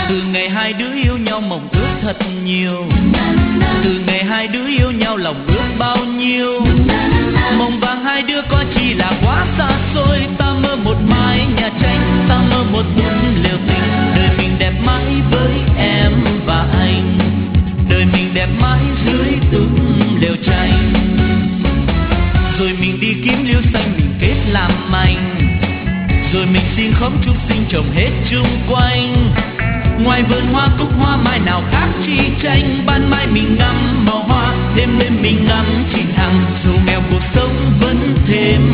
Từ ngày hai đứa yêu nhau mộng ước thật nhiều, từ ngày hai đứa yêu nhau lòng ước bao nhiêu. Mộng vàng hai đứa có chỉ là quá xa xôi. Ta mơ một mái nhà tranh, ta mơ một bút liều tình. Đời mình đẹp mãi với em và anh, đời mình đẹp mãi dưới túp lều tranh. Rồi mình đi kiếm liễu xanh mình kết làm anh, rồi mình xin khóm trúc xinh trồng hết chung quanh. Ngoài vườn hoa cúc hoa mai nào khác chi tranh. Ban mai mình ngắm màu hoa, đêm đêm mình ngắm chim thăng. Dù nghèo cuộc sống vẫn thêm